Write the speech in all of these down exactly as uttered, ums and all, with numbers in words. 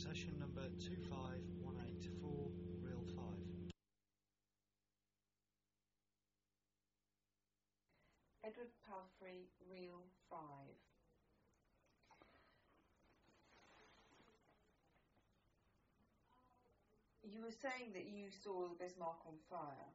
session number two five one eight four, reel five. Edward Palfrey, reel five. You were saying that you saw the Bismarck on fire.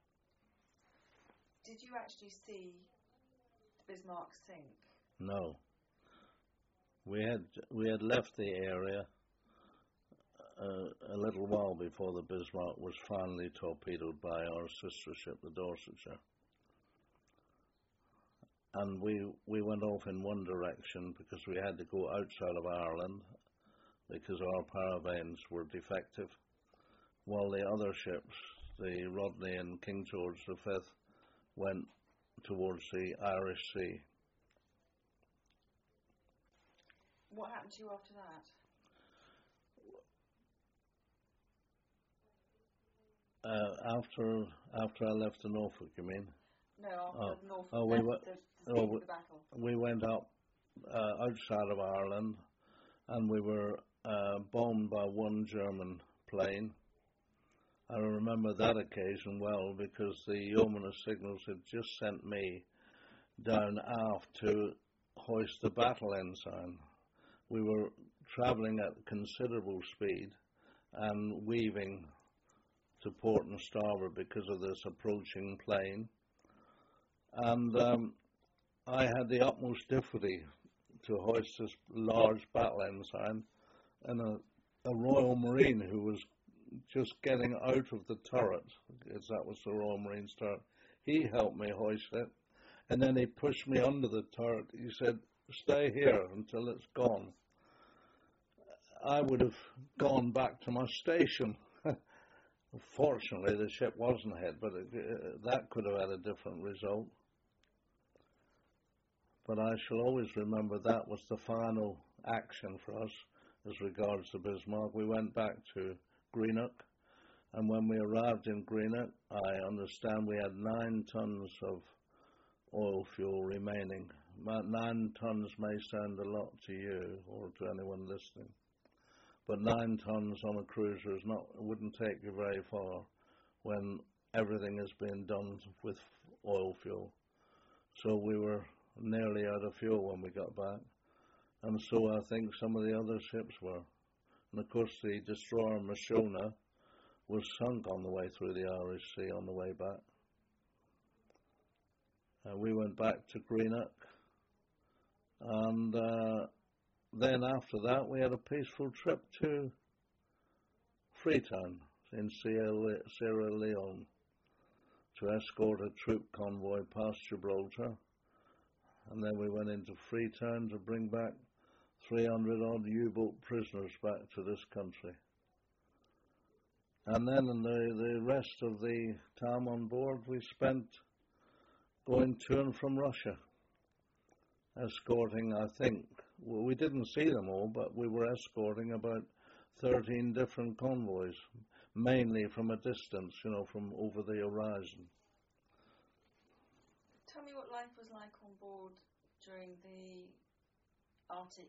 Did you actually see the Bismarck sink? No. We had we had left the area uh, a little while before the Bismarck was finally torpedoed by our sister ship, the Dorsetshire. And we we went off in one direction because we had to go outside of Ireland because our paravanes were defective, while the other ships, the Rodney and King George the Fifth, went towards the Irish Sea. What happened to you after that? Uh, after after I left the Norfolk, you mean? No, after Oh. Norfolk Oh, we left went- the, the, oh, scene we- of the battle. We went up uh, outside of Ireland, and we were uh, bombed by one German plane. I remember that occasion well because the yeoman of signals had just sent me down aft to hoist the battle ensign. We were travelling at considerable speed and weaving to port and starboard because of this approaching plane. And um, I had the utmost difficulty to hoist this large battle ensign, and a, a Royal Marine who was just getting out of the turret, because that was the Royal Marine's turret, he helped me hoist it, and then he pushed me under the turret. He said, "Stay here until it's gone." I would have gone back to my station. Fortunately, the ship wasn't hit, but it, uh, that could have had a different result. But I shall always remember that was the final action for us as regards to Bismarck. We went back to Greenock, and when we arrived in Greenock, I understand we had nine tons of oil fuel remaining. Nine tons may sound a lot to you or to anyone listening, but nine tons on a cruiser is not, wouldn't take you very far when everything has been done with oil fuel. So we were nearly out of fuel when we got back, and so I think some of the other ships were. And of course the destroyer Mashona was sunk on the way through the Irish Sea on the way back. Uh, we went back to Greenock, and uh, then after that we had a peaceful trip to Freetown in Sierra, Le- Sierra Leone to escort a troop convoy past Gibraltar, and then we went into Freetown to bring back three hundred odd U-boat prisoners back to this country. And then in the, the rest of the time on board we spent going to and from Russia, escorting, I think, well, we didn't see them all, but we were escorting about thirteen different convoys, mainly from a distance, you know, from over the horizon. Tell me what life was like on board during the Arctic.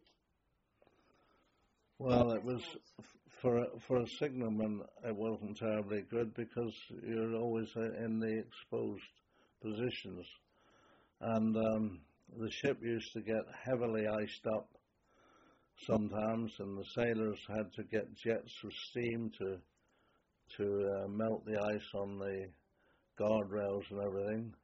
Well, it was, for a, for a signalman, it wasn't terribly good because you're always in the exposed positions. And um, the ship used to get heavily iced up sometimes, and the sailors had to get jets of steam to to uh, melt the ice on the guardrails and everything.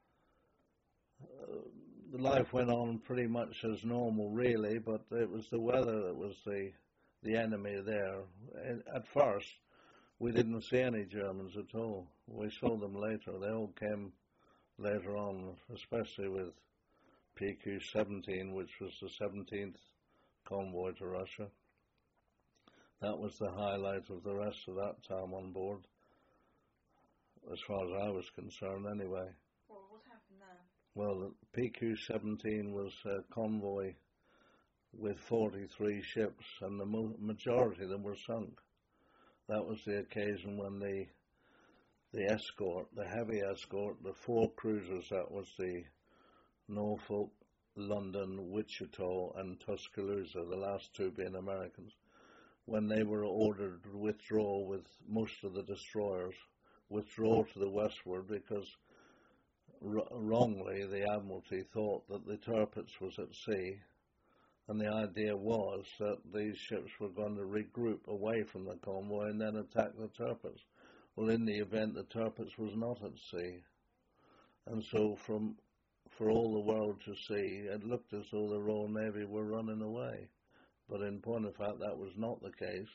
Uh, life went on pretty much as normal, really, but it was the weather that was the the enemy there. And at first, we didn't see any Germans at all. We saw them later. They all came later on, especially with P Q seventeen, which was the seventeenth convoy to Russia. That was the highlight of the rest of that time on board, as far as I was concerned anyway. Well, what happened there? Well, the P Q seventeen was a convoy with forty-three ships, and the mo- majority of them were sunk. That was the occasion when the the escort, the heavy escort, the four cruisers, that was the Norfolk, London, Wichita, and Tuscaloosa, the last two being Americans, when they were ordered to withdraw with most of the destroyers, withdraw to the westward because r- wrongly the Admiralty thought that the Tirpitz was at sea, and the idea was that these ships were going to regroup away from the convoy and then attack the Tirpitz. Well, in the event, the Tirpitz was not at sea, and so from for all the world to see, it looked as though the Royal Navy were running away. But in point of fact, that was not the case.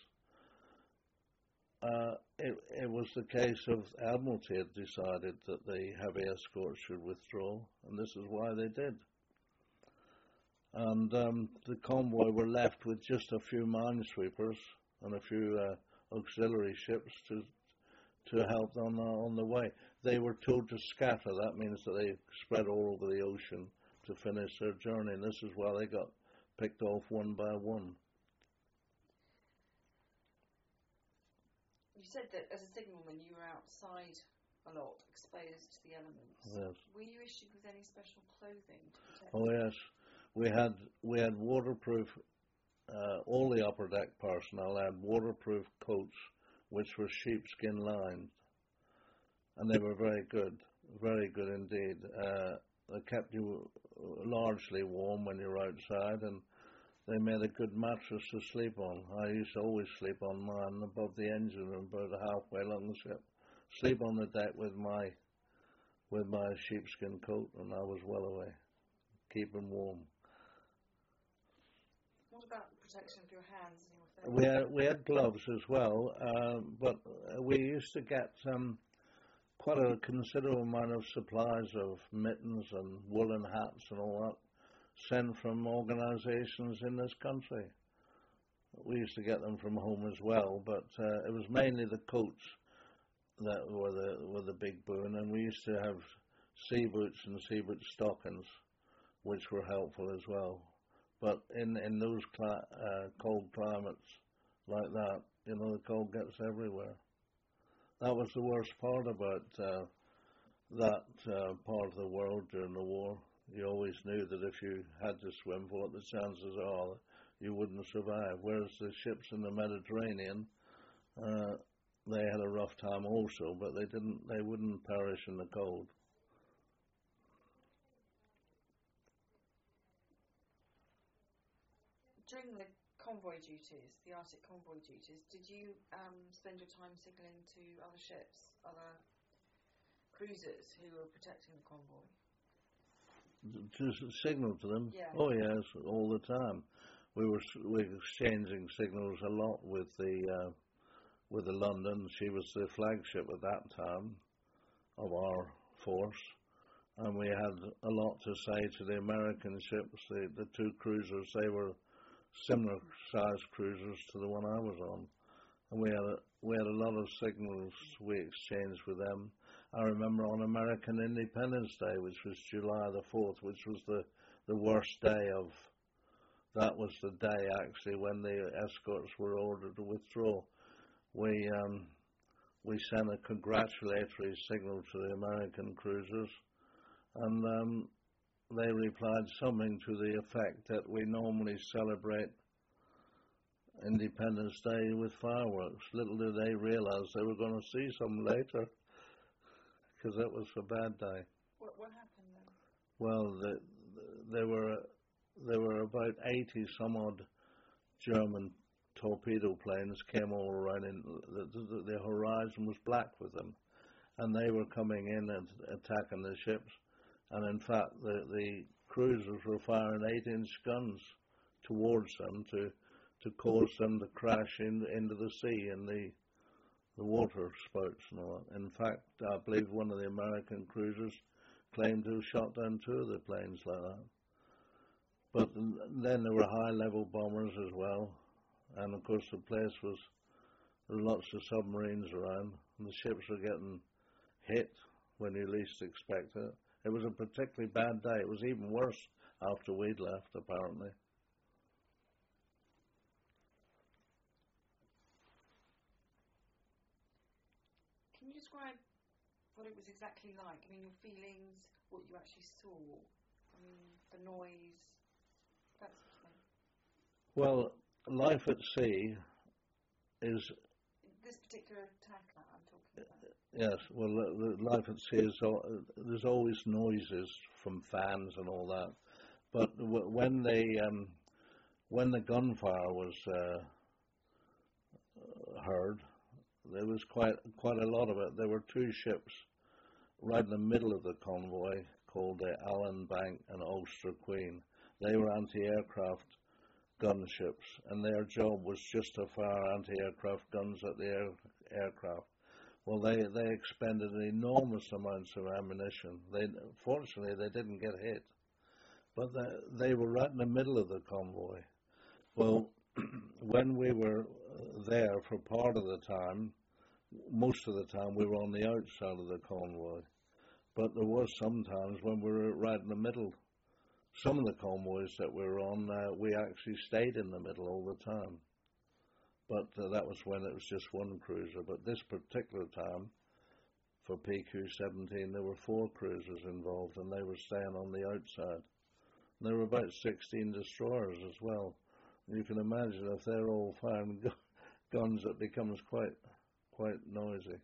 Uh, it, it was the case of Admiralty had decided that the heavy escorts should withdraw, and this is why they did. And um, the convoy were left with just a few minesweepers and a few uh, auxiliary ships to to help them uh, on the way. They were told to scatter. That means that they spread all over the ocean to finish their journey, and this is why they got picked off one by one. You said that as a signalman you were outside a lot, exposed to the elements. Yes. Were you issued with any special clothing to protect Oh yes, we had we had waterproof. Uh, all the upper deck personnel had waterproof coats, which were sheepskin lined, and they were very good, very good indeed. Uh, they kept you largely warm when you were outside, and they made a good mattress to sleep on. I used to always sleep on mine above the engine room, about halfway along the ship. Sleep on the deck with my with my sheepskin coat, and I was well away, keeping warm. What about protection of your hands and your face? We had, we had gloves as well, uh, but we used to get um, quite a considerable amount of supplies of mittens and woolen hats and all that sent from organisations in this country. We used to get them from home as well, but uh, it was mainly the coats that were the were the big boon, and we used to have sea boots and sea boot stockings, which were helpful as well. But in in those cli- uh, cold climates like that, you know, the cold gets everywhere. That was the worst part about uh, that uh, part of the world during the war. You always knew that if you had to swim for it, the chances are that you wouldn't survive. Whereas the ships in the Mediterranean, uh, they had a rough time also, but they didn't. They wouldn't perish in the cold. During the convoy duties, the Arctic convoy duties, did you um, spend your time signalling to other ships, other cruisers who were protecting the convoy? To signal to them? Yeah. Oh yes, all the time. We were we were exchanging signals a lot with the uh, with the London. She was the flagship at that time of our force, and we had a lot to say to the American ships. The the two cruisers, they were similar sized cruisers to the one I was on, and we had a, we had a lot of signals we exchanged with them. I remember on American Independence Day, which was July the fourth, which was the, the worst day of, that was the day actually when the escorts were ordered to withdraw. We um, we sent a congratulatory signal to the American cruisers, and um, they replied something to the effect that we normally celebrate Independence Day with fireworks. Little did they realize they were going to see some later, because that was a bad day. What, what happened then? Well, the, the, there were there were about eighty some odd German torpedo planes came all around, and the, the, the horizon was black with them, and they were coming in and attacking the ships. And in fact, the, the cruisers were firing eight-inch guns towards them to to cause them to crash in, into the sea and the the water spouts and all that. In fact, I believe one of the American cruisers claimed to have shot down two of the planes like that. But then there were high-level bombers as well, and of course the place was, there were lots of submarines around, and the ships were getting hit when you least expect it. It was a particularly bad day. It was even worse after we'd left, apparently. Can you describe what it was exactly like? I mean, your feelings, what you actually saw, I mean, the noise, that sort of thing. Well, life at sea is This particular attack that I'm talking about. yes. Well, the, the life at sea is al- there's always noises from fans and all that, but w- when they um, when the gunfire was uh, heard, there was quite quite a lot of it. There were two ships right in the middle of the convoy called the Allen Bank and Ulster Queen. They were anti-aircraft gunships, and their job was just to fire anti-aircraft guns at the air, aircraft. Well, they, they expended enormous amounts of ammunition. They fortunately they didn't get hit, but they, they were right in the middle of the convoy. Well, when we were there for part of the time, most of the time we were on the outside of the convoy, but there was some times when we were right in the middle. Some of the convoys that we were on, uh, we actually stayed in the middle all the time. But uh, that was when it was just one cruiser. But this particular time, for P Q seventeen, there were four cruisers involved, and they were staying on the outside. And there were about sixteen destroyers as well. You can imagine if they're all firing gu- guns, it becomes quite, quite noisy.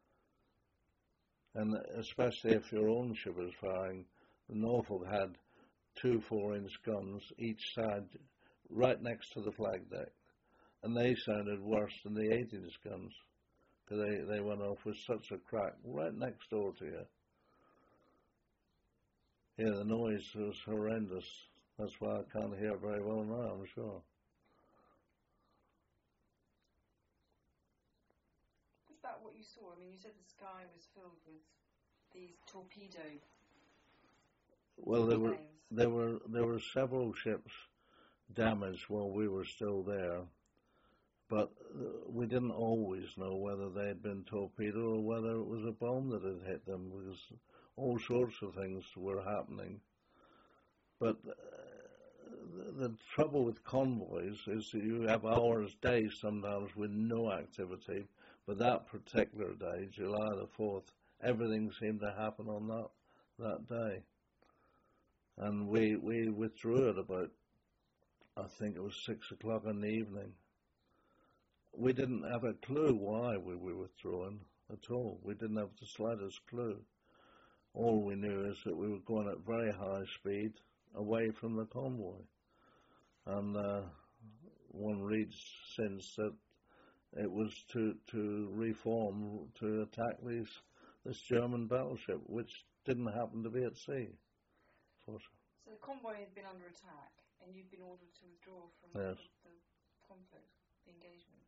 And especially if your own ship is firing, Norfolk had two four-inch guns each side, right next to the flag deck, and they sounded worse than the eight-inch guns, because they, they went off with such a crack right next door to you. Yeah, the noise was horrendous. That's why I can't hear very well now, I'm sure. Was that what you saw? I mean, you said the sky was filled with these torpedo Well, there were planes. there were there were several ships damaged while we were still there, but uh, we didn't always know whether they had been torpedoed or whether it was a bomb that had hit them, because all sorts of things were happening. But uh, the, the trouble with convoys is that you have hours, days sometimes with no activity, but that particular day, July the fourth, everything seemed to happen on that that day. And we, we withdrew at about, I think it was six o'clock in the evening. We didn't have a clue why we were withdrawing at all. We didn't have the slightest clue. All we knew is that we were going at very high speed away from the convoy. And uh, one reads since that it was to, to reform, to attack these, this German battleship, which didn't happen to be at sea. So the convoy had been under attack, and you'd been ordered to withdraw from Yes. the, the conflict, the engagement.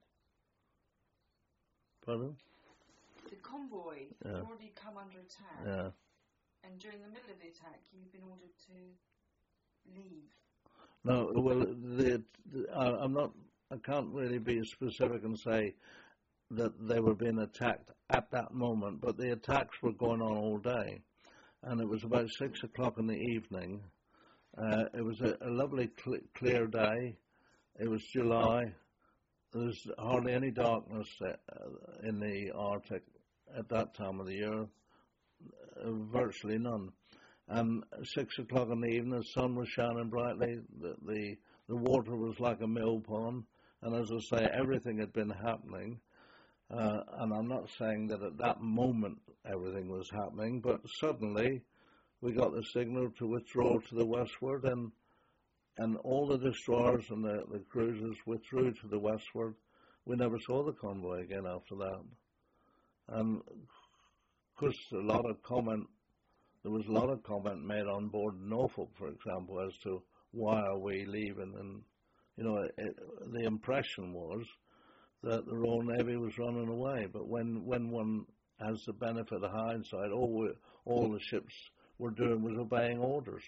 Pardon? The convoy Yeah. had already come under attack, Yeah. and during the middle of the attack, you'd been ordered to leave. No, well, the, the, I, I'm not. I can't really be specific and say that they were being attacked at that moment, but the attacks were going on all day, and it was about six o'clock in the evening. Uh, it was a, a lovely cl- clear day. It was July. There was hardly any darkness uh, in the Arctic at that time of the year, uh, virtually none. And six o'clock in the evening, the sun was shining brightly. The, the the water was like a mill pond, and as I say, everything had been happening. Uh, and I'm not saying that at that moment everything was happening, but suddenly we got the signal to withdraw to the westward, and and all the destroyers and the, the cruisers withdrew to the westward. We never saw the convoy again after that. And of course, a lot of comment. There was a lot of comment made on board Norfolk, for example, as to why are we leaving. And, you know, it, it, the impression was that the Royal Navy was running away. But when, when one has the benefit of hindsight, all, we, all the ships were doing was obeying orders.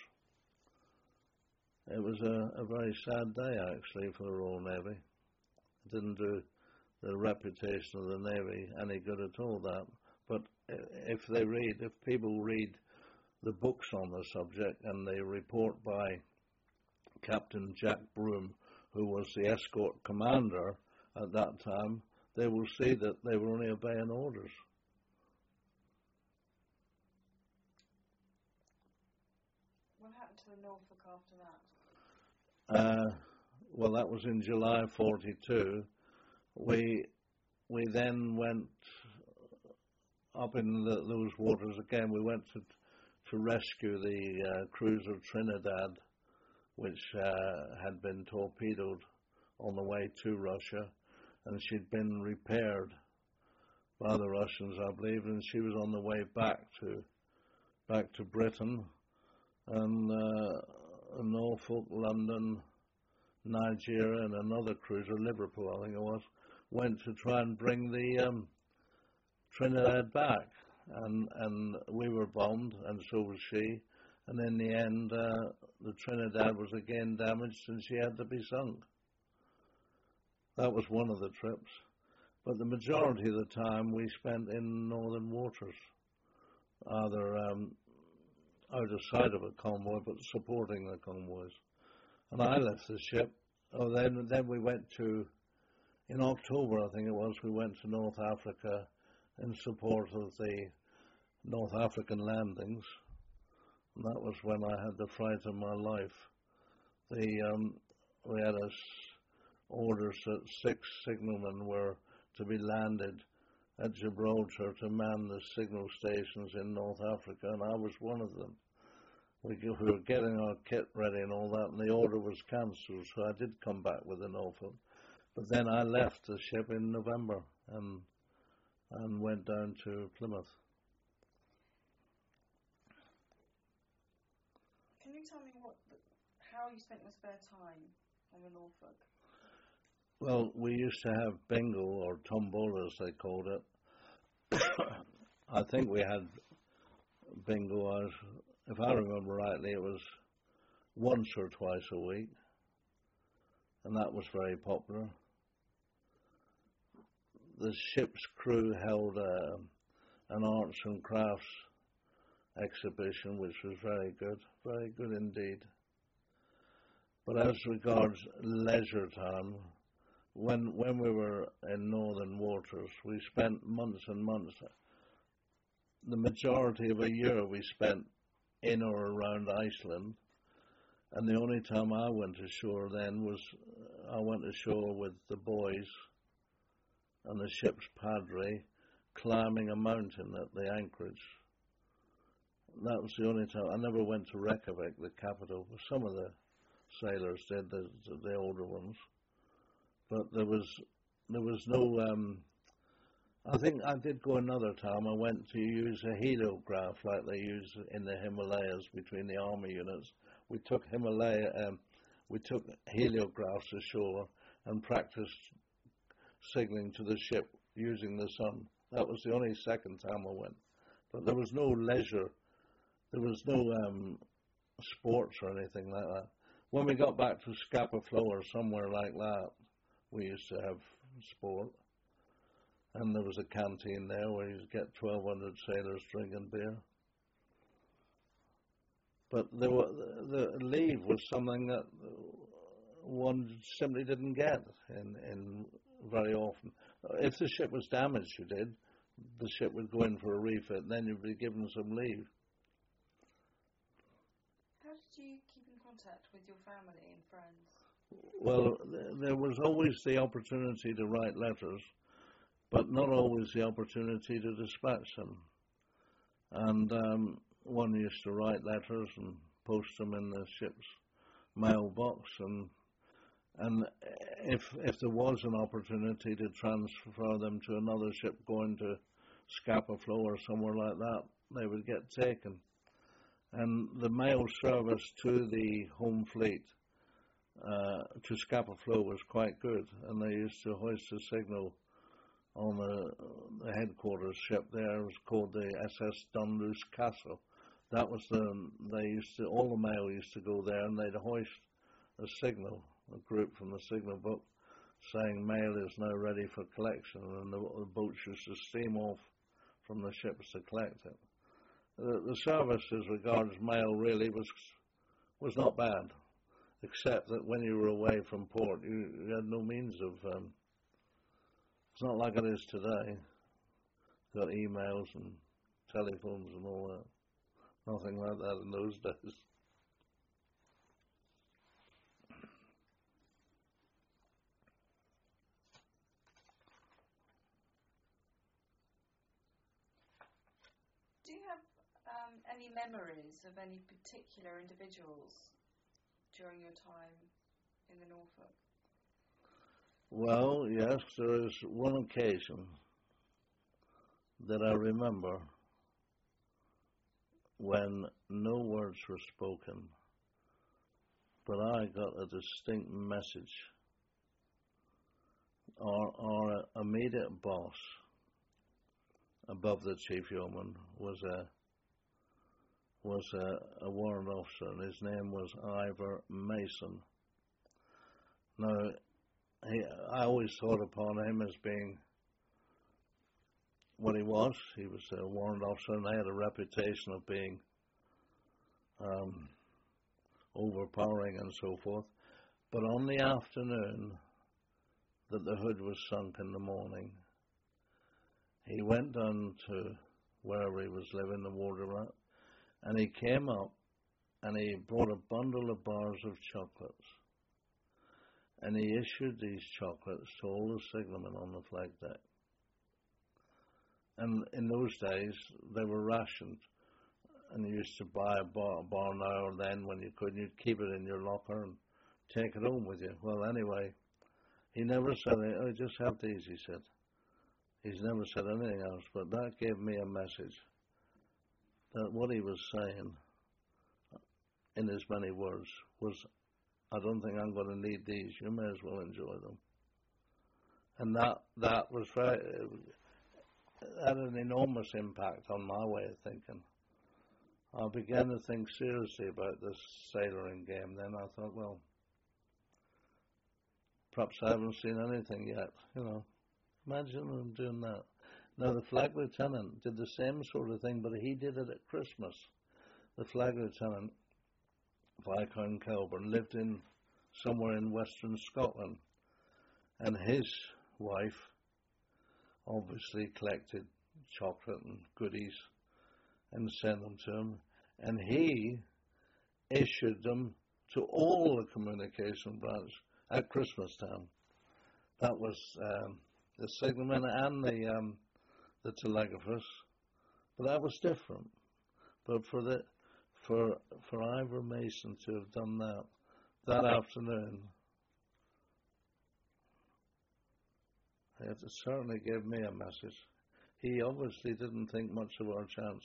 It was a, a very sad day, actually, for the Royal Navy. It didn't do the reputation of the Navy any good at all, that. But if they read, if people read the books on the subject and the report by Captain Jack Broom, who was the escort commander at that time, they will see that they were only obeying orders. What happened to the Norfolk after that? Uh, well, that was in July forty-two, we we then went up in the, those waters again. We went to to rescue the uh, cruiser Trinidad, which uh, had been torpedoed on the way to Russia, and she'd been repaired by the Russians, I believe, and she was on the way back to back to Britain, and uh, Norfolk, London, Nigeria, and another cruiser, Liverpool, I think it was, went to try and bring the um, Trinidad back, and and we were bombed, and so was she, and in the end, uh, the Trinidad was again damaged, and she had to be sunk. That was one of the trips. But the majority of the time we spent in northern waters, either um, out of sight of a convoy, but supporting the convoys. And I left the ship. Oh, then then we went to, in October, I think it was, we went to North Africa in support of the North African landings. And that was when I had the fright of my life. The um, we had us orders that six signalmen were to be landed at Gibraltar to man the signal stations in North Africa, and I was one of them. We, we were getting our kit ready and all that, and the order was cancelled, so I did come back with the Norfolk. But then I left the ship in November and and went down to Plymouth. Can you tell me what, the, how you spent your spare time on the Norfolk? Well, we used to have bingo, or tombola as they called it. I think we had bingo, as, if I remember rightly, it was once or twice a week, and that was very popular. The ship's crew held a, an arts and crafts exhibition, which was very good, very good indeed. But as regards leisure time, When when we were in northern waters, we spent months and months. The majority of a year we spent in or around Iceland, and the only time I went ashore then was uh, I went ashore with the boys and the ship's padre, climbing a mountain at the anchorage. That was the only time. I never went to Reykjavik, the capital. Some of the sailors did, the, the older ones. But there was there was no. Um, I think I did go another time. I went to use a heliograph like they use in the Himalayas between the army units. We took Himalaya, um, we took heliographs ashore and practiced signaling to the ship using the sun. That was the only second time I went. But there was no leisure. There was no um, sports or anything like that. When we got back to Scapa Flow or somewhere like that, we used to have sport, and there was a canteen there where you'd get twelve hundred sailors drinking beer. But there were, the leave was something that one simply didn't get in, in very often. If the ship was damaged, you did. The ship would go in for a refit, and then you'd be given some leave. How did you keep in contact with your family and friends? Well, there was always the opportunity to write letters, but not always the opportunity to dispatch them. And um, one used to write letters and post them in the ship's mailbox, and and if if there was an opportunity to transfer them to another ship going to Scapa Flow or somewhere like that, they would get taken. And the mail service to the home fleet Uh, to Scapa Flow was quite good, and they used to hoist a signal on the, the headquarters ship there. It was called the S S Dunluce Castle. That was the, they used to, all the mail used to go there, and they'd hoist a signal, a group from the signal book, saying mail is now ready for collection, and the, the boats used to steam off from the ships to collect it. The, the service as regards mail really was was not bad, except that when you were away from port, you, you had no means of, um, it's not like it is today. Got emails and telephones and all that. Nothing like that in those days. any memories of any particular individuals during your time in the Norfolk? Well, yes, there is one occasion that I remember when no words were spoken, but I got a distinct message. Our, our immediate boss above the chief yeoman was a was a, a warrant officer, and his name was Ivor Mason. Now, he, I always thought upon him as being what he was. He was a warrant officer, and they had a reputation of being um, overpowering and so forth. But on the afternoon that the hood was sunk in the morning, he went down to wherever he was living, the Waterrat, and he came up and he brought a bundle of bars of chocolates. And he issued these chocolates to all the signalmen on the flag deck. And in those days, they were rationed. And you used to buy a bar, a bar now or then when you could, and you'd keep it in your locker and take it home with you. Well, anyway, he never said, oh, just have these, he said. He's never said anything else, but that gave me a message that what he was saying, in as many words, was, I don't think I'm going to need these. You may as well enjoy them. And that that was very, had an enormous impact on my way of thinking. I began to think seriously about this sailoring game. Then I thought, well, perhaps I haven't seen anything yet. You know, imagine them doing that. Now, the flag lieutenant did the same sort of thing, but he did it at Christmas. The flag lieutenant, Viscount Kelburn, lived in somewhere in western Scotland, and his wife obviously collected chocolate and goodies and sent them to him, and he issued them to all the communication branch at Christmas time. That was um, the signalman and the um, the telegraphist, but that was different. But for the for for Ivor Mason to have done that that afternoon, it certainly gave me a message. He obviously didn't think much of our chances.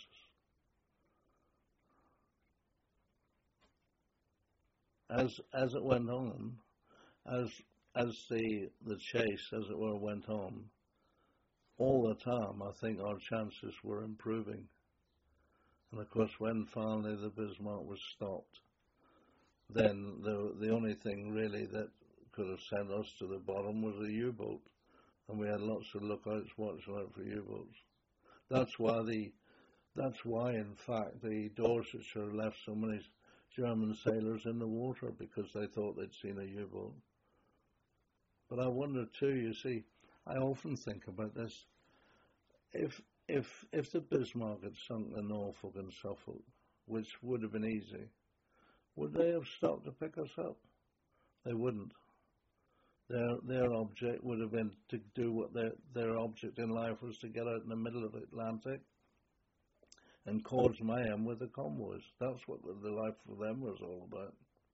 As as it went on, as as the the chase, as it were, went on, all the time I think our chances were improving. And of course, when finally the Bismarck was stopped, then the the only thing really that could have sent us to the bottom was a U-boat, and we had lots of lookouts watching out for U-boats. That's why the that's why in fact the Dorsetshire left so many German sailors in the water, because they thought they'd seen a U-boat. But I wonder too, you see, I often think about this. If if if the Bismarck had sunk the Norfolk and Suffolk, which would have been easy, would they have stopped to pick us up? They wouldn't. Their their object would have been to do what their their object in life was, to get out in the middle of the Atlantic and cause mayhem with the convoys. That's what the, the life for them was all about.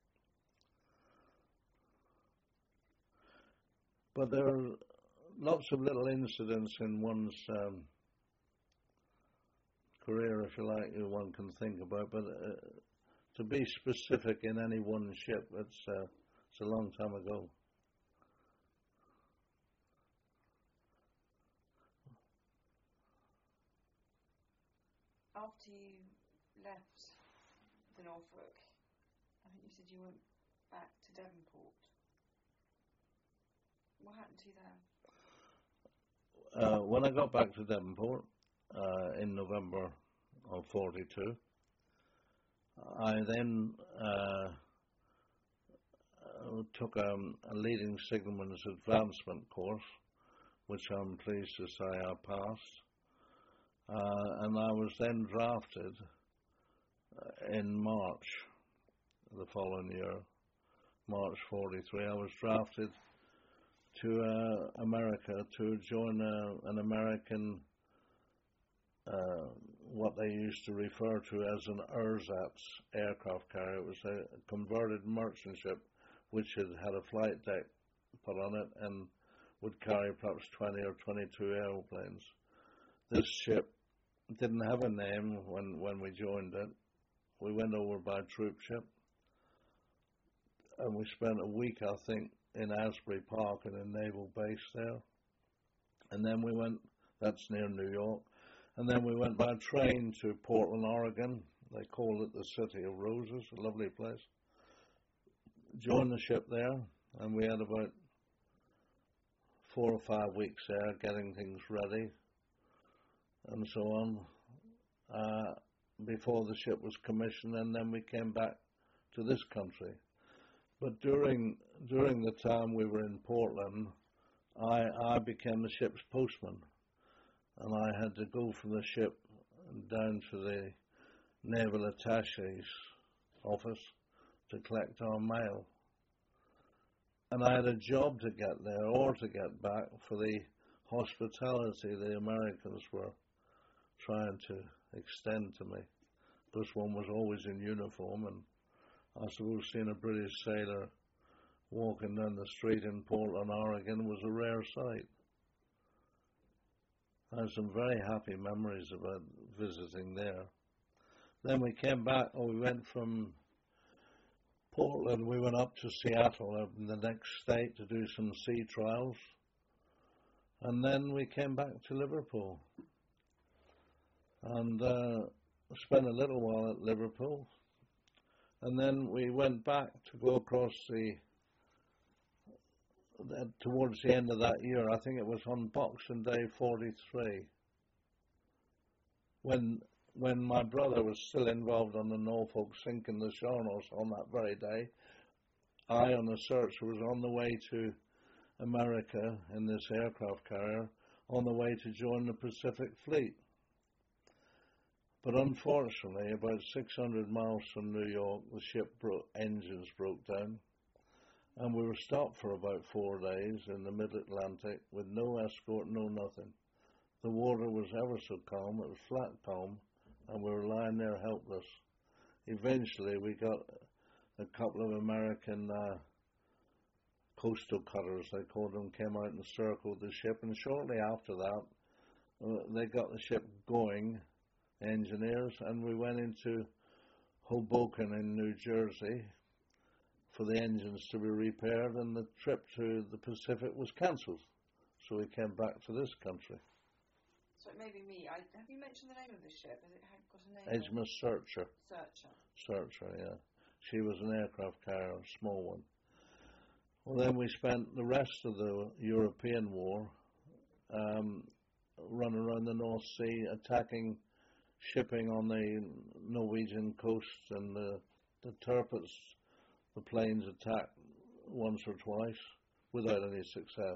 But there are lots of little incidents in one's um, career, if you like, that one can think about. But uh, to be specific in any one ship, it's, uh, it's a long time ago. After you left the Norfolk, I think you said you went back to Devonport. What happened to you there? Uh, when I got back to Devonport uh, in November of forty-two, I then uh, took um, a leading signalman's advancement course, which I'm pleased to say I passed. Uh, and I was then drafted uh, in March the following year, March forty-three. I was drafted to uh, America to join uh, an American uh, what they used to refer to as an ersatz aircraft carrier. It was a converted merchant ship which had had a flight deck put on it and would carry perhaps twenty or twenty-two aeroplanes. This ship didn't have a name when, when we joined it. We went over by troop ship, and we spent a week, I think, in Asbury Park in a naval base there. And then we went, that's near New York, and then we went by train to Portland, Oregon. They call it the City of Roses, a lovely place. Joined the ship there, and we had about four or five weeks there getting things ready and so on uh, before the ship was commissioned, and then we came back to this country. But during during the time we were in Portland, I, I became the ship's postman, and I had to go from the ship down to the naval attaché's office to collect our mail. And I had a job to get there or to get back for the hospitality the Americans were trying to extend to me. This one was always in uniform, and I suppose seeing a British sailor walking down the street in Portland, Oregon was a rare sight. I have some very happy memories about visiting there. Then we came back, or we went from Portland, we went up to Seattle, up in the next state, to do some sea trials. And then we came back to Liverpool. And uh, spent a little while at Liverpool. And then we went back to go across the, uh, towards the end of that year, I think it was on Boxing Day forty-three, when when my brother was still involved on the Norfolk sinking the Charnos on that very day. I, on the Searcher, was on the way to America in this aircraft carrier, on the way to join the Pacific Fleet. But unfortunately, about six hundred miles from New York, the ship broke, engines broke down, and we were stopped for about four days in the mid-Atlantic with no escort, no nothing. The water was ever so calm, it was flat calm, and we were lying there helpless. Eventually, we got a couple of American uh, coastal cutters, they called them, came out and circled the ship, and shortly after that, uh, they got the ship going, engineers, and we went into Hoboken in New Jersey for the engines to be repaired, and the trip to the Pacific was cancelled. So we came back to this country. So it may be me. I, have you mentioned the name of the ship? Has it had, got a name? Edgeworth Searcher. Searcher. Searcher, yeah. She was an aircraft carrier, a small one. Well, then we spent the rest of the European war um, running around the North Sea, attacking shipping on the Norwegian coast, and the, the Tirpitz, the planes attacked once or twice without any success.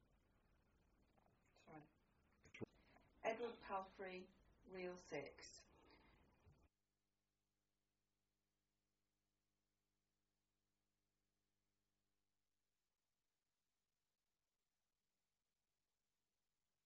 Sorry. Edward Palfrey, Reel six.